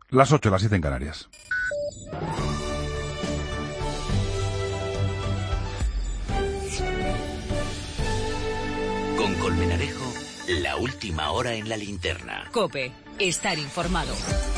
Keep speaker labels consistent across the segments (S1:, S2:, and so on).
S1: Las 8, las 7 en Canarias.
S2: Con Colmenarejo, la última hora en la linterna.
S3: COPE, estar informado.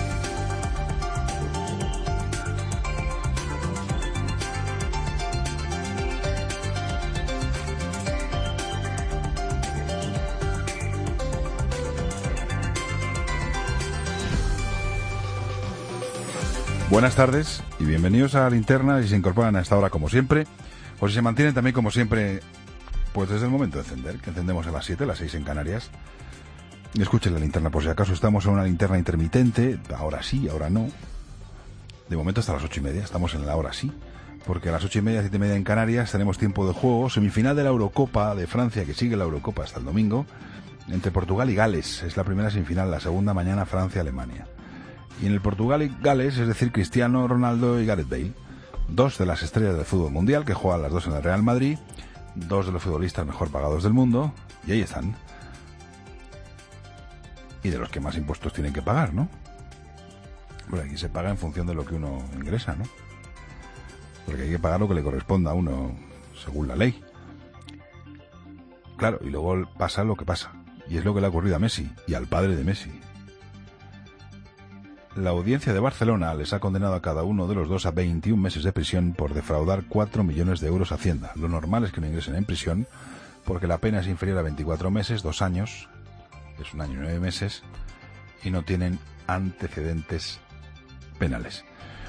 S1: Buenas tardes y bienvenidos a la linterna. Si se incorporan a esta hora como siempre, o si se mantienen también como siempre, pues desde el momento de encender, que encendemos a las 7, las 6 en Canarias. Y escuchen la linterna por si acaso estamos en una linterna intermitente, ahora sí, ahora no. De momento hasta las 8:30, estamos en la hora sí, porque a las 8:30, 7:30 en Canarias tenemos tiempo de juego, semifinal de la Eurocopa de Francia, que sigue la Eurocopa hasta el domingo, entre Portugal y Gales. Es la primera semifinal, la segunda mañana Francia-Alemania. Y en el Portugal y Gales, es decir, Cristiano Ronaldo y Gareth Bale, dos de las estrellas del fútbol mundial, que juegan las dos en el Real Madrid, dos de los futbolistas mejor pagados del mundo, y ahí están. Y de los que más impuestos tienen que pagar, ¿no? Bueno, aquí se paga en función de lo que uno ingresa, ¿no? Porque hay que pagar lo que le corresponda a uno, según la ley. Claro, y luego pasa lo que pasa. Y es lo que le ha ocurrido a Messi, y al padre de Messi. La audiencia de Barcelona les ha condenado a cada uno de los dos a 21 meses de prisión por defraudar 4 millones de euros a Hacienda. Lo normal es que no ingresen en prisión, porque la pena es inferior a 24 meses, 2 años, es 1 año y 9 meses, y no tienen antecedentes penales.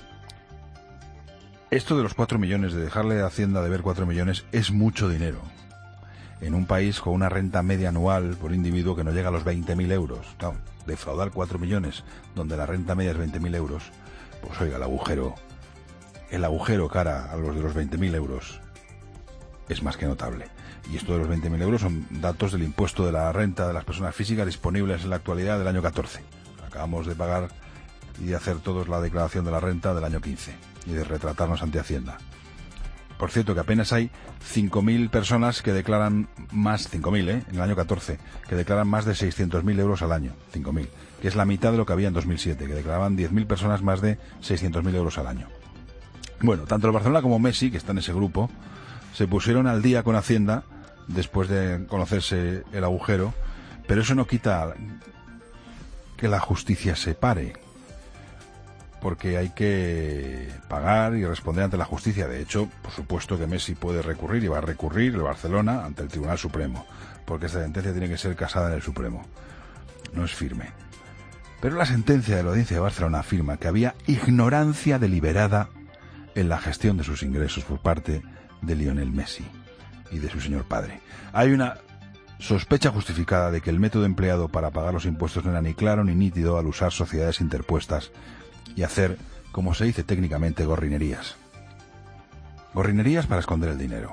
S1: Esto de los 4 millones, de dejarle a Hacienda de ver 4 millones, es mucho dinero. En un país con una renta media anual por individuo que no llega a los 20.000 euros. Claro, defraudar 4 millones, donde la renta media es 20.000 euros, pues oiga, el agujero cara a los de los 20.000 euros es más que notable. Y esto de los 20.000 euros son datos del impuesto de la renta de las personas físicas disponibles en la actualidad del año 14. Acabamos de pagar y de hacer todos la declaración de la renta del año 15 y de retratarnos ante Hacienda. Por cierto, que apenas hay 5.000 personas que declaran más, 5.000, en el año 14, que declaran más de 600.000 euros al año, 5.000, que es la mitad de lo que había en 2007, que declaraban 10.000 personas más de 600.000 euros al año. Bueno, tanto el Barcelona como Messi, que está en ese grupo, se pusieron al día con Hacienda después de conocerse el agujero, pero eso no quita que la justicia se pare, porque hay que pagar y responder ante la justicia. De hecho, por supuesto que Messi puede recurrir y va a recurrir el Barcelona ante el Tribunal Supremo, porque esta sentencia tiene que ser casada en el Supremo, no es firme. Pero la sentencia de la audiencia de Barcelona afirma que había ignorancia deliberada en la gestión de sus ingresos por parte de Lionel Messi y de su señor padre. Hay una sospecha justificada de que el método empleado para pagar los impuestos no era ni claro ni nítido al usar sociedades interpuestas y hacer, como se dice técnicamente, gorrinerías. Gorrinerías para esconder el dinero.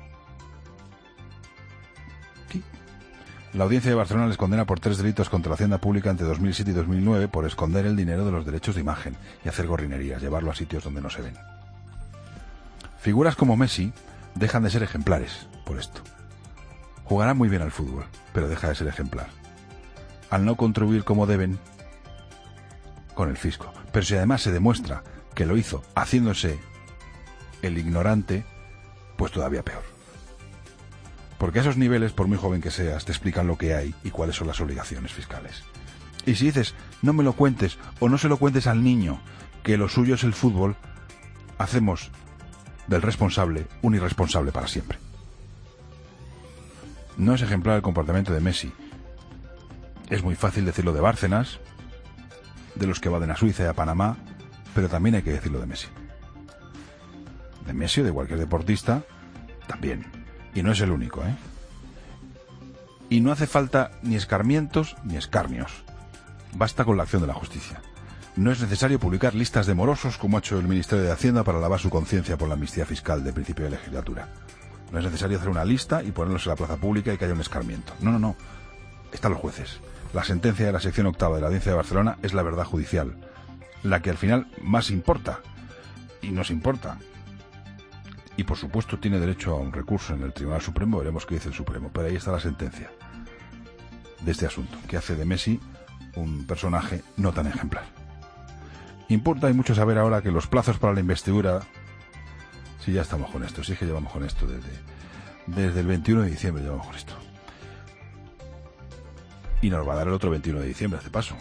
S1: Sí. La audiencia de Barcelona les condena por 3 delitos contra la Hacienda Pública entre 2007 y 2009 por esconder el dinero de los derechos de imagen y hacer gorrinerías, llevarlo a sitios donde no se ven. Figuras como Messi dejan de ser ejemplares por esto. Jugará muy bien al fútbol, pero deja de ser ejemplar. Al no contribuir como deben con el fisco. Pero si además se demuestra que lo hizo haciéndose el ignorante, pues todavía peor. Porque a esos niveles, por muy joven que seas, te explican lo que hay y cuáles son las obligaciones fiscales. Y si dices, no me lo cuentes o no se lo cuentes al niño, que lo suyo es el fútbol, hacemos del responsable un irresponsable para siempre. No es ejemplar el comportamiento de Messi. Es muy fácil decirlo de Bárcenas, de los que evaden a Suiza y a Panamá, pero también hay que decirlo de Messi. De Messi o de cualquier deportista, también. Y no es el único, ¿eh? Y no hace falta ni escarmientos ni escarnios. Basta con la acción de la justicia. No es necesario publicar listas de morosos como ha hecho el Ministerio de Hacienda para lavar su conciencia por la amnistía fiscal de principio de legislatura. No es necesario hacer una lista y ponerlos en la plaza pública y que haya un escarmiento. No. Están los jueces. La sentencia de la sección octava de la Audiencia de Barcelona es la verdad judicial, la que al final más importa, y nos importa. Y por supuesto tiene derecho a un recurso en el Tribunal Supremo, veremos qué dice el Supremo, pero ahí está la sentencia de este asunto, que hace de Messi un personaje no tan ejemplar. Importa y mucho saber ahora que los plazos para la investidura, si ya estamos con esto, si es que llevamos con esto desde el 21 de diciembre llevamos con esto. Y nos va a dar el otro 21 de diciembre a este paso.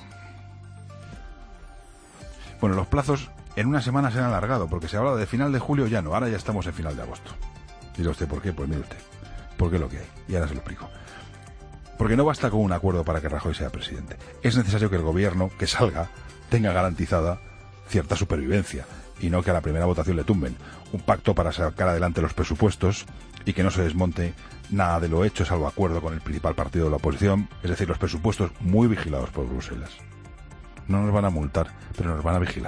S1: Bueno, los plazos en una semana se han alargado, porque se hablaba de final de julio, ya no, ahora ya estamos en final de agosto. Dirá usted, ¿por qué? Pues mire usted, porque es lo que hay, y ahora se lo explico. Porque no basta con un acuerdo para que Rajoy sea presidente. Es necesario que el gobierno que salga tenga garantizada cierta supervivencia, y no que a la primera votación le tumben. Un pacto para sacar adelante los presupuestos y que no se desmonte nada de lo hecho, salvo acuerdo con el principal partido de la oposición, es decir, los presupuestos muy vigilados por Bruselas. No nos van a multar, pero nos van a vigilar.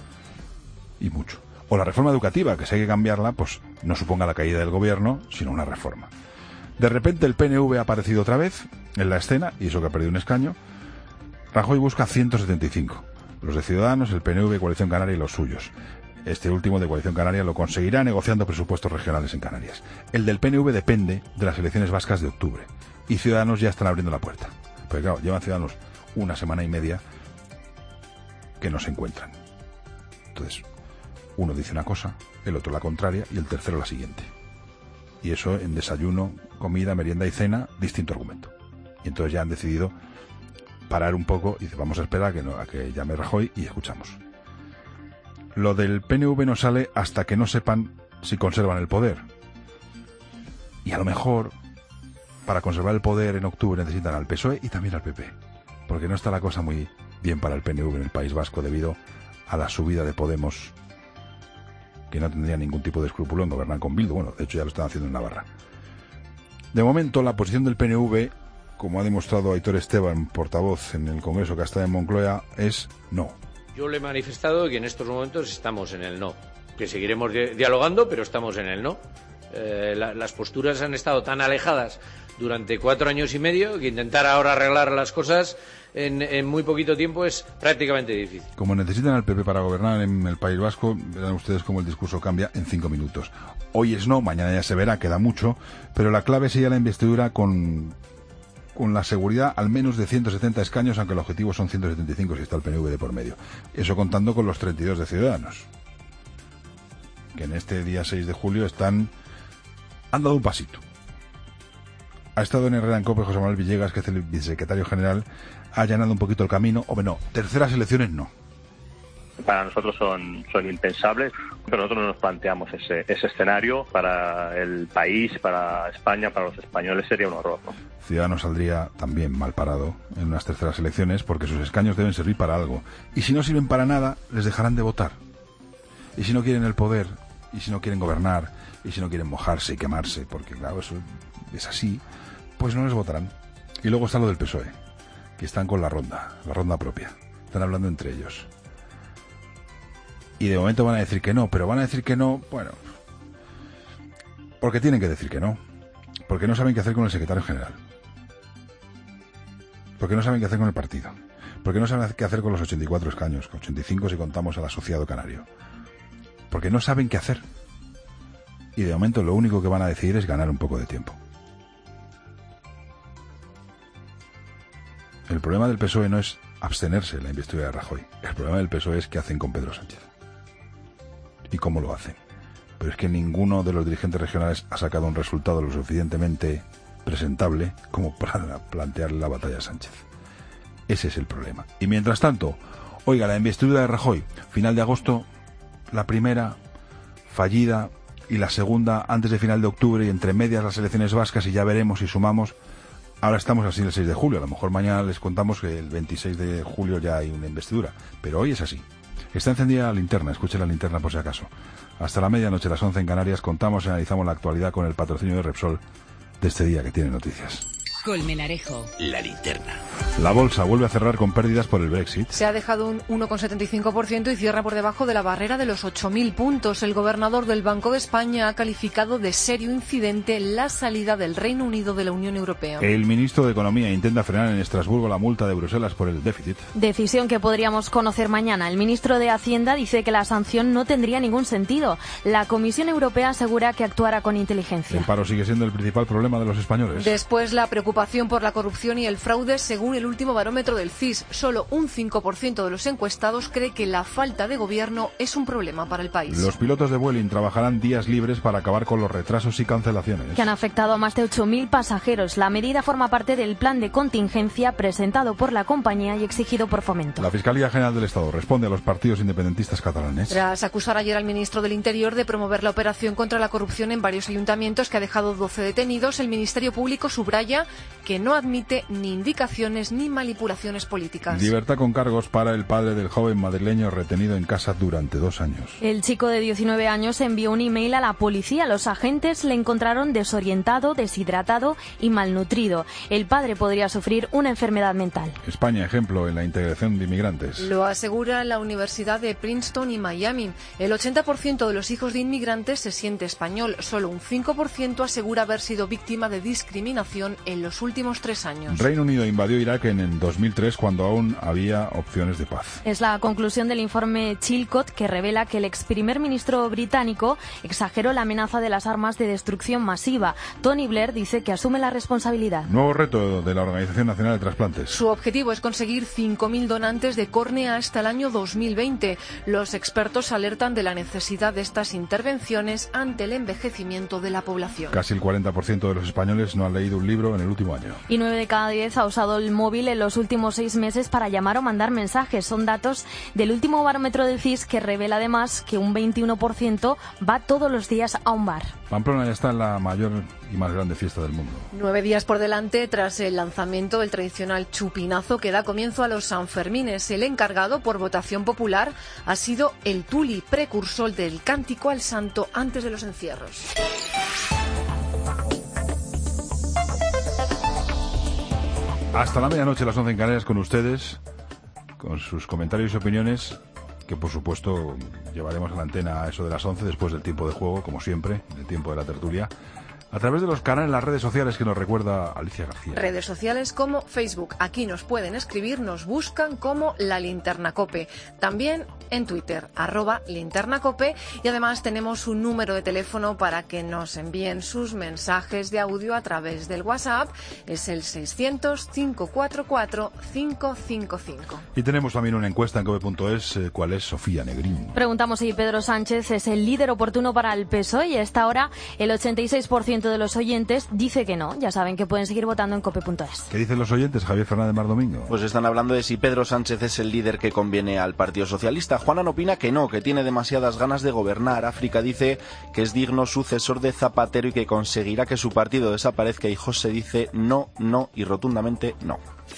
S1: Y mucho. O la reforma educativa, que si hay que cambiarla, pues no suponga la caída del gobierno, sino una reforma. De repente el PNV ha aparecido otra vez en la escena, y eso que ha perdido un escaño. Rajoy busca 175. Los de Ciudadanos, el PNV, Coalición Canaria y los suyos. Este último de Coalición Canaria lo conseguirá negociando presupuestos regionales en Canarias. El del PNV depende de las elecciones vascas de octubre. Y Ciudadanos ya están abriendo la puerta. Porque claro, llevan Ciudadanos una semana y media que no se encuentran. Entonces, uno dice una cosa, el otro la contraria y el tercero la siguiente. Y eso en desayuno, comida, merienda y cena, distinto argumento. Y entonces ya han decidido parar un poco y dice, vamos a esperar a que llame Rajoy y escuchamos. Lo del PNV no sale hasta que no sepan si conservan el poder. Y a lo mejor, para conservar el poder en octubre necesitan al PSOE y también al PP. Porque no está la cosa muy bien para el PNV en el País Vasco debido a la subida de Podemos, que no tendría ningún tipo de escrúpulo en gobernar con Bildu. Bueno, de hecho ya lo están haciendo en Navarra. De momento, la posición del PNV, como ha demostrado Aitor Esteban, portavoz en el Congreso que está en Moncloa, es no.
S4: Yo le he manifestado que en estos momentos estamos en el no, que seguiremos dialogando, pero estamos en el no. Las posturas han estado tan alejadas durante 4 años y medio que intentar ahora arreglar las cosas en muy poquito tiempo es prácticamente difícil.
S1: Como necesitan al PP para gobernar en el País Vasco, verán ustedes cómo el discurso cambia en 5 minutos. Hoy es no, mañana ya se verá, queda mucho, pero la clave sería la investidura con la seguridad al menos de 170 escaños, aunque el objetivo son 175 si está el PNV de por medio. Eso contando con los 32 de Ciudadanos, que en este día 6 de julio han dado un pasito. Ha estado en Herrera en Cope José Manuel Villegas, que es el vicesecretario general, ha allanado un poquito el camino. Hombre, no, terceras elecciones no.
S5: Para nosotros son impensables, pero nosotros no nos planteamos ese escenario. Para el país, para España, para los españoles sería un horror, ¿no?
S1: Ciudadanos saldría también mal parado en unas terceras elecciones porque sus escaños deben servir para algo. Y si no sirven para nada, les dejarán de votar. Y si no quieren el poder, y si no quieren gobernar, y si no quieren mojarse y quemarse, porque claro, eso es así, pues no les votarán. Y luego está lo del PSOE, que están con la ronda propia. Están hablando entre ellos. Y de momento van a decir que no, pero van a decir que no, bueno, porque tienen que decir que no. Porque no saben qué hacer con el secretario general. Porque no saben qué hacer con el partido. Porque no saben qué hacer con los 84 escaños, con 85 si contamos al asociado canario. Porque no saben qué hacer. Y de momento lo único que van a decidir es ganar un poco de tiempo. El problema del PSOE no es abstenerse en la investidura de Rajoy. El problema del PSOE es qué hacen con Pedro Sánchez. Y cómo lo hacen. Pero es que ninguno de los dirigentes regionales ha sacado un resultado lo suficientemente presentable como para plantearle la batalla a Sánchez. Ese es el problema. Y mientras tanto, oiga, la investidura de Rajoy, final de agosto, la primera fallida y la segunda antes de final de octubre y entre medias las elecciones vascas y ya veremos si sumamos. Ahora estamos así el 6 de julio, a lo mejor mañana les contamos que el 26 de julio ya hay una investidura, pero hoy es así. Está encendida la linterna, escuche la linterna por si acaso. Hasta la medianoche, las 11 en Canarias, contamos y analizamos la actualidad con el patrocinio de Repsol de este día que tiene noticias.
S3: Colmenarejo.
S2: La linterna.
S1: La bolsa vuelve a cerrar con pérdidas por el Brexit.
S6: Se ha dejado un 1,75% y cierra por debajo de la barrera de los 8.000 puntos. El gobernador del Banco de España ha calificado de serio incidente la salida del Reino Unido de la Unión Europea.
S1: El ministro de Economía intenta frenar en Estrasburgo la multa de Bruselas por el déficit.
S7: Decisión que podríamos conocer mañana. El ministro de Hacienda dice que la sanción no tendría ningún sentido. La Comisión Europea asegura que actuará con inteligencia.
S1: El paro sigue siendo el principal problema de los españoles.
S6: Después la preocupación preocupación por la corrupción y el fraude según el último barómetro del CIS. Solo un 5% de los encuestados cree que la falta de gobierno es un problema para el país.
S1: Los pilotos de Vueling trabajarán días libres para acabar con los retrasos y cancelaciones.
S7: Que han afectado a más de 8.000 pasajeros. La medida forma parte del plan de contingencia presentado por la compañía y exigido por Fomento.
S1: La Fiscalía General del Estado responde a los partidos independentistas catalanes.
S6: Tras acusar ayer al ministro del Interior de promover la operación contra la corrupción en varios ayuntamientos que ha dejado 12 detenidos, el Ministerio Público subraya que no admite ni indicaciones ni manipulaciones políticas.
S1: Libertad con cargos para el padre del joven madrileño retenido en casa durante 2 años.
S7: El chico de 19 años envió un email a la policía. Los agentes le encontraron desorientado, deshidratado y malnutrido. El padre podría sufrir una enfermedad mental.
S1: España, ejemplo en la integración de inmigrantes.
S6: Lo asegura la Universidad de Princeton y Miami. El 80% de los hijos de inmigrantes se siente español. Solo un 5% asegura haber sido víctima de discriminación en los últimos 3 años.
S1: Reino Unido invadió Irak en 2003 cuando aún había opciones de paz.
S7: Es la conclusión del informe Chilcot, que revela que el ex primer ministro británico exageró la amenaza de las armas de destrucción masiva. Tony Blair dice que asume la responsabilidad.
S1: Nuevo reto de la Organización Nacional de Trasplantes.
S6: Su objetivo es conseguir 5.000 donantes de córnea hasta el año 2020. Los expertos alertan de la necesidad de estas intervenciones ante el envejecimiento de la población.
S1: Casi el 40% de los españoles no han leído un libro en el último año.
S7: Y 9 de cada 10 ha usado el móvil en los últimos 6 meses para llamar o mandar mensajes. Son datos del último barómetro del CIS, que revela además que un 21% va todos los días a un bar.
S1: Pamplona ya está en la mayor y más grande fiesta del mundo.
S6: 9 días por delante tras el lanzamiento del tradicional chupinazo que da comienzo a los Sanfermines. El encargado, por votación popular, ha sido el tuli, precursor del cántico al santo antes de los encierros.
S1: Hasta la medianoche, las 11 en Canarias, con ustedes, con sus comentarios y opiniones, que por supuesto llevaremos a la antena a eso de las 11 después del tiempo de juego, como siempre, en el tiempo de la tertulia, a través de los canales, las redes sociales que nos recuerda Alicia García.
S6: Redes sociales como Facebook. Aquí nos pueden escribir, nos buscan como La Linterna Cope. También en Twitter, @linternacope. Y además tenemos un número de teléfono para que nos envíen sus mensajes de audio a través del WhatsApp. Es el 600-544-555.
S1: Y tenemos también una encuesta en cope.es. ¿Cuál es Sofía Negrín?
S7: Preguntamos si Pedro Sánchez es el líder oportuno para el PSOE, y a esta hora el 86% de los oyentes dice que no. Ya saben que pueden seguir votando en cope.es.
S1: ¿Qué dicen los oyentes, Javier Fernández Mar Domingo?
S8: Pues están hablando de si Pedro Sánchez es el líder que conviene al Partido Socialista. Juanan opina que no, que tiene demasiadas ganas de gobernar. África dice que es digno sucesor de Zapatero y que conseguirá que su partido desaparezca. Y José dice no, no y rotundamente no.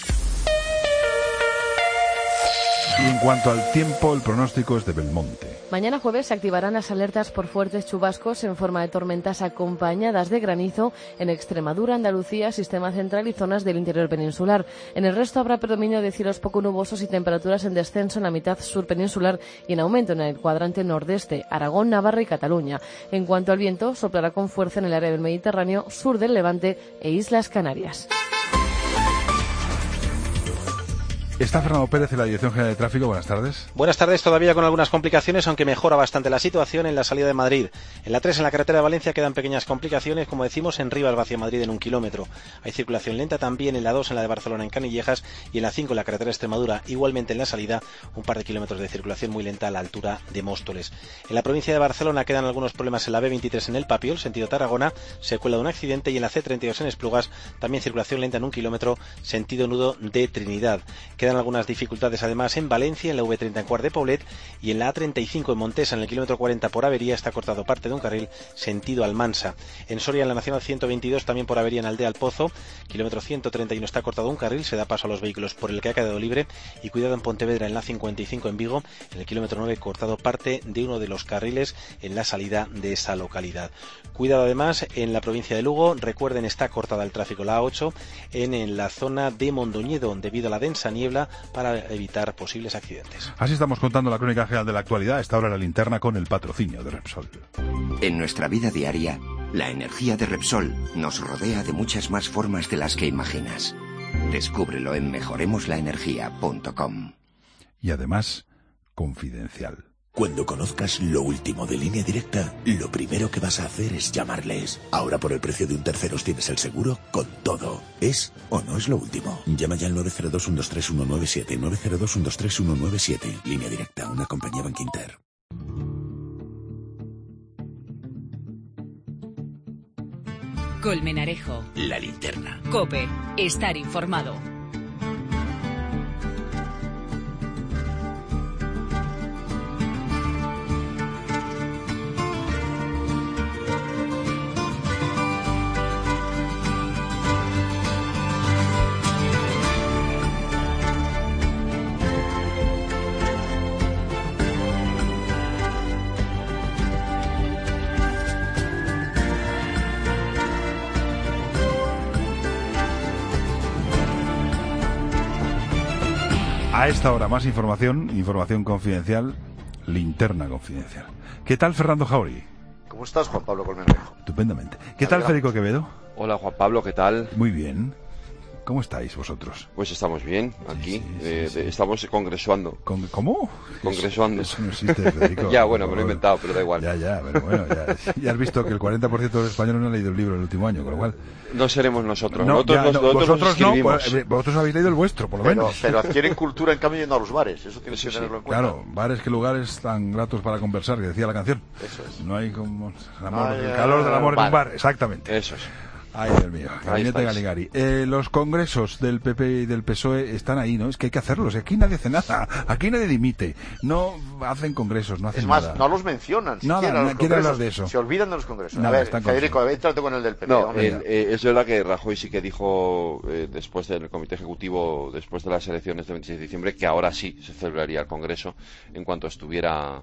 S1: Y en cuanto al tiempo, el pronóstico es de Belmonte.
S9: Mañana jueves se activarán las alertas por fuertes chubascos en forma de tormentas acompañadas de granizo en Extremadura, Andalucía, Sistema Central y zonas del interior peninsular. En el resto habrá predominio de cielos poco nubosos y temperaturas en descenso en la mitad sur peninsular y en aumento en el cuadrante nordeste, Aragón, Navarra y Cataluña. En cuanto al viento, soplará con fuerza en el área del Mediterráneo, sur del Levante e Islas Canarias.
S1: Está Fernando Pérez en la Dirección General de Tráfico. Buenas tardes.
S10: Buenas tardes, todavía con algunas complicaciones, aunque mejora bastante la situación en la salida de Madrid. En la 3, en la carretera de Valencia, quedan pequeñas complicaciones, como decimos, en Rivas hacia Madrid en 1 kilómetro. Hay circulación lenta también en la 2, en la de Barcelona en Canillejas, y en la 5, en la carretera de Extremadura, igualmente en la salida, un par de kilómetros de circulación muy lenta a la altura de Móstoles. En la provincia de Barcelona quedan algunos problemas en la B23 en El Papiol, sentido Tarragona, secuela de un accidente, y en la C32 en Esplugas, también circulación lenta en 1 kilómetro, sentido nudo de Trinidad. Quedan algunas dificultades además en Valencia, en la V30 en Quart de Poblet, y en la A35 en Montesa, en el kilómetro 40 por avería, está cortado parte de un carril sentido Almansa. En Soria, en la Nacional 122, también por avería en Aldea al Pozo, kilómetro 131 está cortado un carril, se da paso a los vehículos por el que ha quedado libre, y cuidado en Pontevedra, en la 55 en Vigo, en el kilómetro 9 cortado parte de uno de los carriles en la salida de esa localidad. Cuidado además en la provincia de Lugo, recuerden, está cortada el tráfico la A8 en la zona de Mondoñedo debido a la densa niebla para evitar posibles accidentes.
S1: Así estamos contando la crónica general de la actualidad. Esta hora la linterna con el patrocinio de Repsol.
S11: En nuestra vida diaria, la energía de Repsol nos rodea de muchas más formas de las que imaginas. Descúbrelo en mejoremoslaenergia.com.
S1: Y además, confidencial.
S12: Cuando conozcas lo último de Línea Directa, lo primero que vas a hacer es llamarles. Ahora por el precio de un terceros tienes el seguro con todo. ¿Es o no es lo último? Llama ya al 902-123-197, 902-123-197. Línea Directa, una compañía Bankinter.
S3: Colmenarejo.
S2: La linterna.
S3: COPE. Estar informado.
S1: A esta hora más información confidencial, linterna confidencial. ¿Qué tal, Fernando Jauregui?
S13: ¿Cómo estás, Juan Pablo Colmenarejo?
S1: Estupendamente. ¿Qué tal, Federico Quevedo?
S14: Hola, Juan Pablo, ¿qué tal?
S1: Muy bien. ¿Cómo estáis vosotros?
S14: Pues estamos bien, aquí. Sí. Estamos congresuando.
S1: ¿Cómo?
S14: Congresuando.
S1: Eso no existe, Federico.
S14: Ya, bueno, me lo he inventado, pero da igual.
S1: Ya, pero bueno, ya has visto que el 40% de los españoles no han leído el libro el último año, con lo cual...
S14: No seremos nosotros.
S1: Vosotros no, vosotros habéis leído el vuestro, por lo menos.
S13: Pero adquieren cultura, en cambio, yendo a los bares. Eso tienes que tenerlo en cuenta.
S1: Claro, bares que lugares tan gratos para conversar, que decía la canción.
S13: Eso es.
S1: No hay como el calor del amor en un bar, exactamente.
S14: Eso es.
S1: Ay, Dios mío, Gabinete Galigari. Los congresos del PP y del PSOE están ahí, ¿no? Es que hay que hacerlos. Aquí nadie hace nada. Aquí nadie dimite. No hacen congresos, no hacen nada.
S13: Es más, no los mencionan.
S1: Nada, no quieren hablar de eso.
S13: Se olvidan de los congresos.
S1: Nada,
S13: a ver, Federico, entrate con el del PP.
S14: No, es verdad que Rajoy sí que dijo después del Comité Ejecutivo, después de las elecciones del 26 de diciembre, que ahora sí se celebraría el Congreso en cuanto estuviera...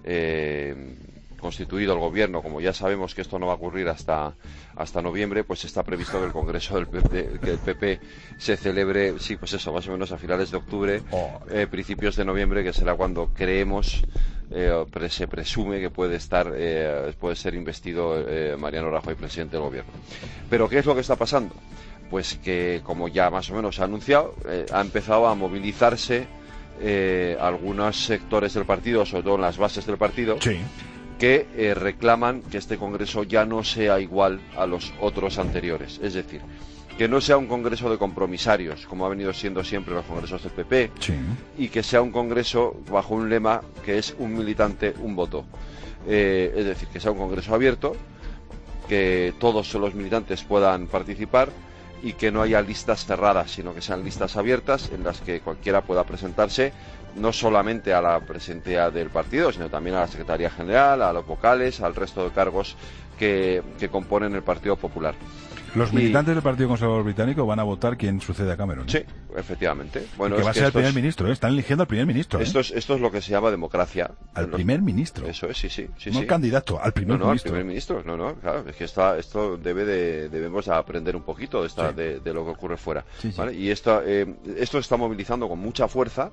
S14: constituido el gobierno. Como ya sabemos que esto no va a ocurrir hasta noviembre, pues está previsto que el Congreso del PP se celebre, sí, pues eso, más o menos a finales de octubre, principios de noviembre, que será cuando creemos, se presume que puede ser investido Mariano Rajoy presidente del gobierno. Pero ¿qué es lo que está pasando? Pues que, como ya más o menos se ha anunciado, ha empezado a movilizarse algunos sectores del partido, sobre todo en las bases del partido,
S1: sí,
S14: que reclaman que este Congreso ya no sea igual a los otros anteriores. Es decir, que no sea un Congreso de compromisarios, como ha venido siendo siempre los congresos del PP,
S1: sí,
S14: y que sea un Congreso bajo un lema que es un militante, un voto. Es decir, que sea un Congreso abierto, que todos los militantes puedan participar y que no haya listas cerradas, sino que sean listas abiertas en las que cualquiera pueda presentarse, no solamente a la presidencia del partido, sino también a la Secretaría General, a los vocales, al resto de cargos que componen el Partido Popular.
S1: Los militantes del Partido Conservador Británico van a votar quién sucede a Cameron.
S14: Sí, efectivamente. Bueno,
S1: que va a ser el primer ministro, Están eligiendo al primer ministro.
S14: Esto es lo que se llama democracia.
S1: Al primer ministro.
S14: Eso es, sí.
S1: No el candidato, al primer ministro.
S14: Al primer ministro. No, claro, es que esto debemos aprender un poquito de lo que ocurre fuera.
S1: Sí.
S14: ¿Vale? Y esto se está movilizando con mucha fuerza.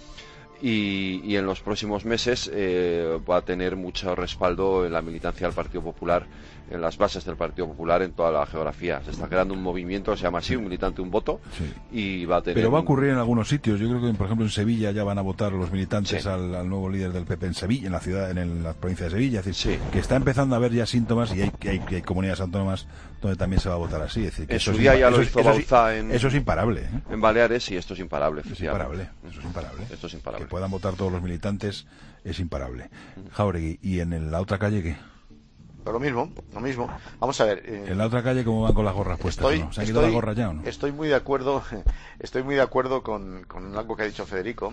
S14: Y en los próximos meses va a tener mucho respaldo en la militancia del Partido Popular, en las bases del Partido Popular, en toda la geografía. Se está creando un movimiento que se llama así, un militante, un voto,
S1: sí,
S14: y va a tener...
S1: Pero va a ocurrir en algunos sitios. Yo creo que, por ejemplo, en Sevilla ya van a votar los militantes, sí, al nuevo líder del PP en Sevilla, en la provincia de Sevilla. Es decir,
S14: sí,
S1: que está empezando a haber ya síntomas y hay comunidades autónomas donde también se va a votar así. Es decir, que
S14: en su día ya lo hizo Bauzá
S1: eso es imparable.
S14: En Baleares, y esto es imparable.
S1: Eso es imparable.
S14: Esto es imparable.
S1: Que puedan votar todos los militantes es imparable. Jauregui, ¿y en la otra calle qué?
S13: Pero lo mismo. Vamos a ver.
S1: En la otra calle, ¿cómo van con las gorras puestas? ¿No? ¿Se han quitado las gorras ya o no?
S13: Estoy muy de acuerdo con algo que ha dicho Federico.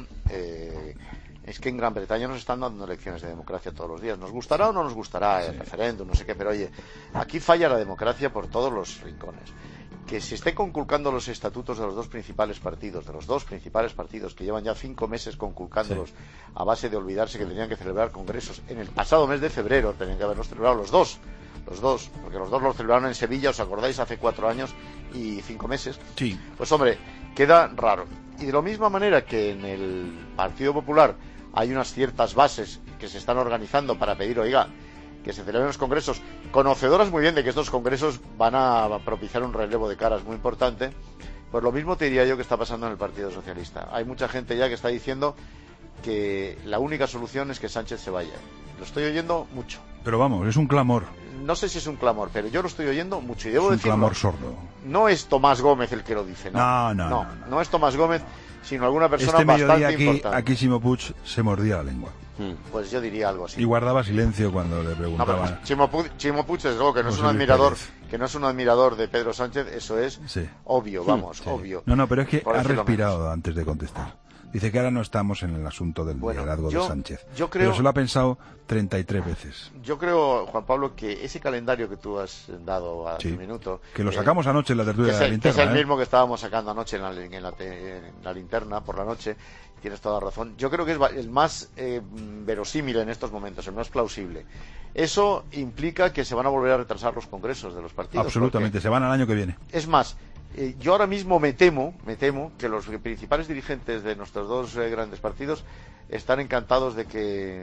S13: Es que en Gran Bretaña nos están dando lecciones de democracia todos los días. ¿Nos gustará o no nos gustará el referéndum? No sé qué, pero oye, aquí falla la democracia por todos los rincones. Que se esté conculcando los estatutos de los dos principales partidos, que llevan ya 5 meses conculcándolos, sí, a base de olvidarse que tenían que celebrar congresos en el pasado mes de febrero, tenían que haberlos celebrado los dos, porque los dos los celebraron en Sevilla, ¿os acordáis? Hace 4 años y 5 meses.
S1: Sí.
S13: Pues hombre, queda raro. Y de la misma manera que en el Partido Popular hay unas ciertas bases que se están organizando para pedir, oiga, que se celebren los congresos, conocedoras muy bien de que estos congresos van a propiciar un relevo de caras muy importante, pues lo mismo te diría yo que está pasando en el Partido Socialista. Hay mucha gente ya que está diciendo que la única solución es que Sánchez se vaya. Lo estoy oyendo mucho.
S1: Pero vamos, es un clamor.
S13: No sé si es un clamor, pero yo lo estoy oyendo mucho y debo decirlo.
S1: Es un clamor sordo.
S13: No es Tomás Gómez el que lo dice, ¿no? No es Tomás Gómez, sino alguna persona bastante importante.
S1: Aquí Ximo Puig se mordía la lengua.
S13: Pues yo diría algo así.
S1: Y guardaba silencio cuando le preguntaban.
S13: Ximo Puig desde luego que no es un admirador, de Pedro Sánchez, eso es obvio, obvio.
S1: No, pero es que ha respirado antes de contestar. Dice que ahora no estamos en el asunto del liderazgo de Sánchez. Pero se lo ha pensado 33 veces.
S13: Yo creo, Juan Pablo, que ese calendario que tú has dado hace un minuto...
S1: Que lo sacamos anoche en la tertulia de la linterna.
S13: Que es el mismo que estábamos sacando anoche en la linterna, por la noche. Tienes toda razón. Yo creo que es el más verosímil en estos momentos, el más plausible. Eso implica que se van a volver a retrasar los congresos de los partidos.
S1: Absolutamente, se van al año que viene.
S13: Es más... yo ahora mismo me temo que los principales dirigentes de nuestros dos grandes partidos están encantados de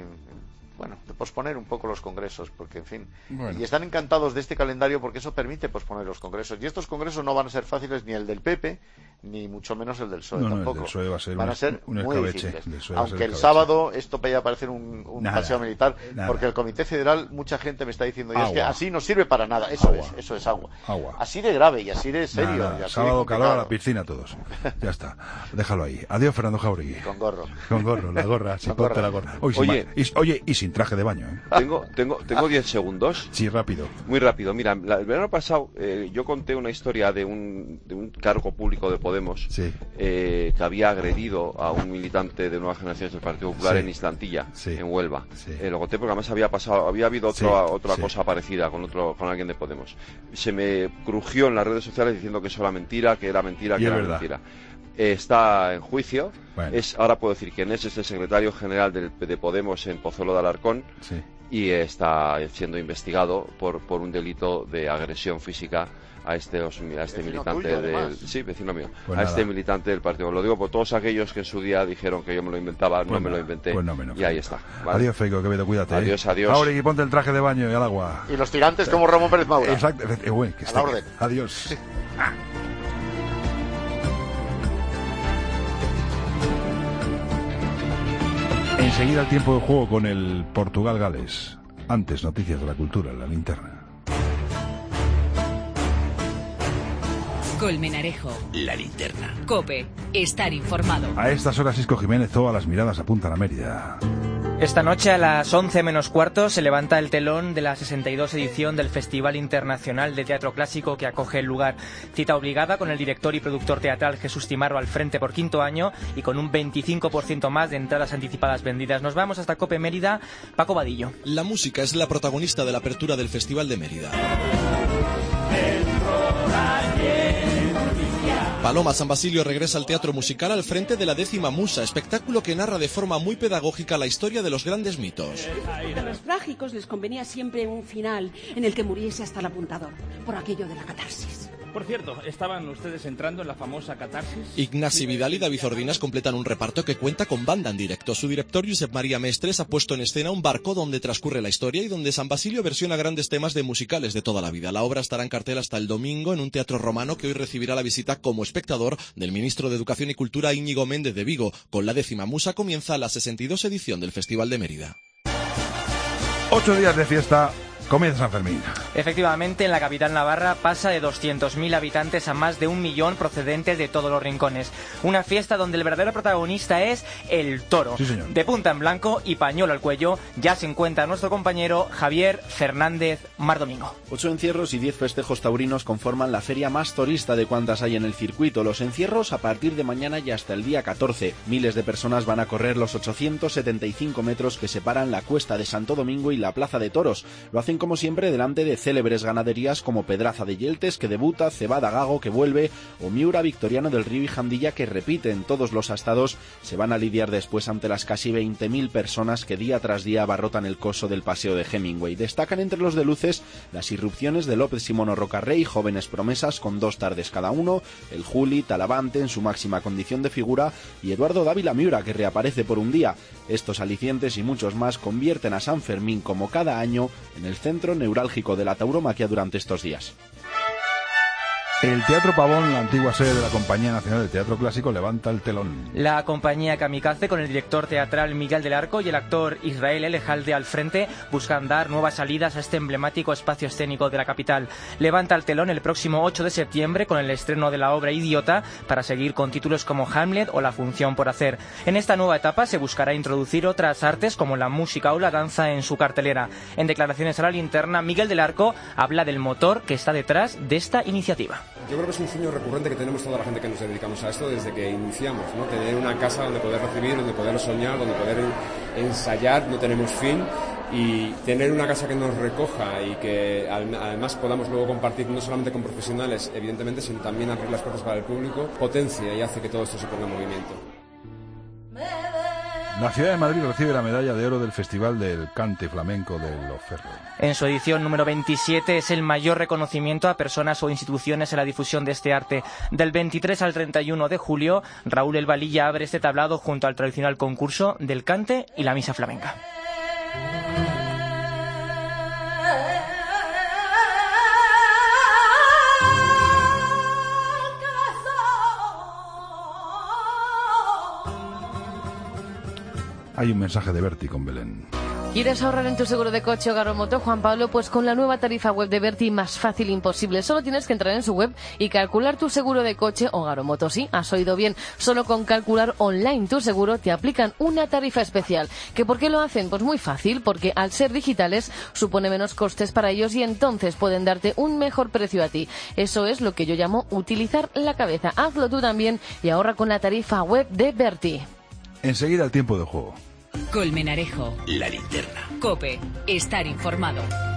S13: posponer un poco los congresos, porque en fin, y están encantados de este calendario porque eso permite posponer los congresos, y estos congresos no van a ser fáciles ni el del PP ni mucho menos el del PSOE tampoco.
S1: El del PSOE va a ser
S13: van a ser
S1: un
S13: muy
S1: escabeche,
S13: difíciles, aunque el sábado esto vaya a parecer un paseo militar, porque el Comité Federal, mucha gente me está diciendo, y es que así no sirve para nada, eso es agua, así de grave y así de serio. Y así
S1: sábado calor a la piscina todos, ya está, déjalo ahí. Adiós Fernando Jauregui.
S13: Con gorro,
S1: la gorra, sí, ponte la gorra. Oye, y sin traje de baño,
S14: Tengo 10 segundos.
S1: Sí, rápido.
S14: Muy rápido. Mira, el verano pasado yo conté una historia de un cargo público de Podemos que había agredido a un militante de Nuevas Generaciones del Partido Popular en Islantilla, en Huelva. Lo conté porque además había habido otra cosa parecida con alguien de Podemos. Se me crujió en las redes sociales diciendo que eso era mentira, que era mentira, que era mentira. Está en juicio. Ahora puedo decir quién es el secretario general de Podemos en Pozuelo de Alarcón y está siendo investigado por un delito de agresión física a este militante vecino mío, este militante del partido. Lo digo por todos aquellos que en su día dijeron que yo me lo inventaba, no me lo inventé, y ahí está.
S1: Adiós, Feico, que cuídate.
S14: Adiós.
S1: Ahora y ponte el traje de baño y al agua.
S13: Y los tirantes como Ramón Pérez Maura.
S1: Exacto,
S13: a la orden.
S1: Adiós. Enseguida el tiempo de juego con el Portugal-Gales. Antes, noticias de la cultura en la linterna.
S2: Colmenarejo. La linterna. COPE. Estar informado.
S1: A estas horas, Isco Jiménez, todas las miradas apuntan a Mérida.
S15: Esta noche a las 11 menos cuarto se levanta el telón de la 62 edición del Festival Internacional de Teatro Clásico que acoge el lugar. Cita obligada con el director y productor teatral Jesús Timarro al frente por quinto año y con un 25% más de entradas anticipadas vendidas. Nos vamos hasta Cope Mérida. Paco Vadillo.
S16: La música es la protagonista de la apertura del Festival de Mérida. Paloma San Basilio regresa al teatro musical al frente de la 10ª Musa, espectáculo que narra de forma muy pedagógica la historia de los grandes mitos.
S17: A los trágicos les convenía siempre un final en el que muriese hasta el apuntador, por aquello de la catarsis.
S18: Por cierto, ¿estaban ustedes entrando en la famosa catarsis?
S16: Ignasi Vidal y David Ordinas completan un reparto que cuenta con banda en directo. Su director, Josep María Mestres, ha puesto en escena un barco donde transcurre la historia y donde San Basilio versiona grandes temas de musicales de toda la vida. La obra estará en cartel hasta el domingo en un teatro romano que hoy recibirá la visita como espectador del ministro de Educación y Cultura, Íñigo Méndez de Vigo. Con la 10ª Musa comienza la 62 edición del Festival de Mérida.
S1: 8 días de fiesta. Comienza San Fermín.
S15: Efectivamente, en la capital navarra pasa de 200.000 habitantes a más de 1 millón procedentes de todos los rincones. Una fiesta donde el verdadero protagonista es el toro.
S1: Sí, señor.
S15: De punta en blanco y pañuelo al cuello, ya se encuentra nuestro compañero Javier Fernández Mardomingo.
S8: 8 encierros y 10 festejos taurinos conforman la feria más torista de cuantas hay en el circuito. Los encierros a partir de mañana y hasta el día 14. Miles de personas van a correr los 875 metros que separan la Cuesta de Santo Domingo y la Plaza de Toros. Lo hacen como siempre delante de célebres ganaderías como Pedraza de Yeltes, que debuta, Cebada Gago, que vuelve, o Miura Victoriano del Río y Jandilla, que repiten. Todos los astados se van a lidiar después ante las casi 20.000 personas que día tras día abarrotan el coso del Paseo de Hemingway. Destacan entre los de luces las irrupciones de López Simono Rocarrey, jóvenes promesas con 2 tardes cada uno, el Juli, Talavante en su máxima condición de figura y Eduardo Dávila Miura, que reaparece por un día. Estos alicientes y muchos más convierten a San Fermín, como cada año, en el centro neurálgico de la tauromaquia durante estos días.
S1: El Teatro Pavón, la antigua sede de la Compañía Nacional de Teatro Clásico, levanta el telón.
S15: La compañía Kamikaze, con el director teatral Miguel del Arco y el actor Israel Elejalde al frente, buscan dar nuevas salidas a este emblemático espacio escénico de la capital. Levanta el telón el próximo 8 de septiembre con el estreno de la obra Idiota, para seguir con títulos como Hamlet o La función por hacer. En esta nueva etapa se buscará introducir otras artes como la música o la danza en su cartelera. En declaraciones a La Linterna, Miguel del Arco habla del motor que está detrás de esta iniciativa.
S19: Yo creo que es un sueño recurrente que tenemos toda la gente que nos dedicamos a esto desde que iniciamos, ¿no? Tener una casa donde poder recibir, donde poder soñar, donde poder ensayar, no tenemos fin, y tener una casa que nos recoja y que además podamos luego compartir no solamente con profesionales, evidentemente, sino también abrir las puertas para el público, potencia y hace que todo esto se ponga en movimiento.
S1: La ciudad de Madrid recibe la medalla de oro del Festival del Cante Flamenco de Loferro.
S15: En su edición número 27 es el mayor reconocimiento a personas o instituciones en la difusión de este arte. Del 23 al 31 de julio, Raúl El Valilla abre este tablado junto al tradicional concurso del cante y la misa flamenca.
S1: Hay un mensaje de Berti con Belén.
S9: ¿Quieres ahorrar en tu seguro de coche o Garomoto, Juan Pablo? Pues con la nueva tarifa web de Berti, más fácil imposible. Solo tienes que entrar en su web y calcular tu seguro de coche o Garomoto. Sí, has oído bien. Solo con calcular online tu seguro te aplican una tarifa especial. ¿Que por qué lo hacen? Pues muy fácil, porque al ser digitales supone menos costes para ellos y entonces pueden darte un mejor precio a ti. Eso es lo que yo llamo utilizar la cabeza. Hazlo tú también y ahorra con la tarifa web de Berti.
S1: Enseguida el tiempo de juego.
S3: Colmenarejo.
S2: La Linterna.
S3: COPE. Estar informado.